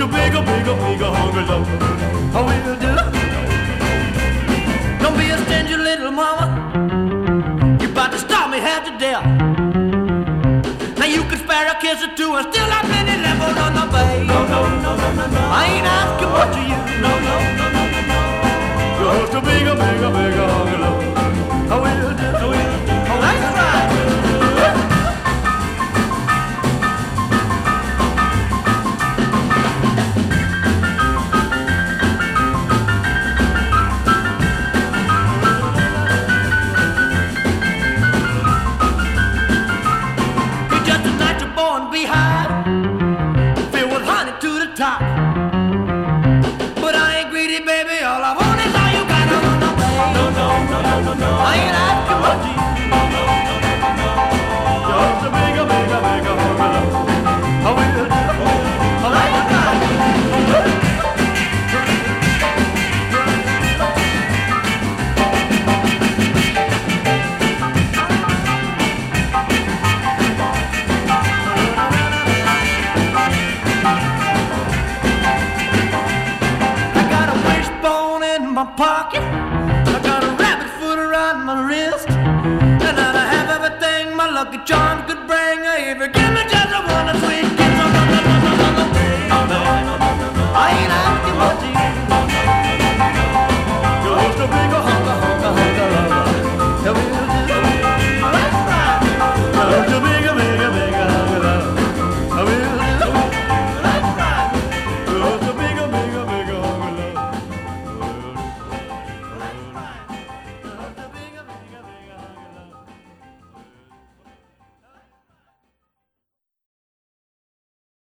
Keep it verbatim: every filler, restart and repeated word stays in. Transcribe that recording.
to big, a big, a big, a hungry love. I will do. Don't be a stingy little mama. You about to stop me half to death. Now you can spare a kiss or two and still have many levels.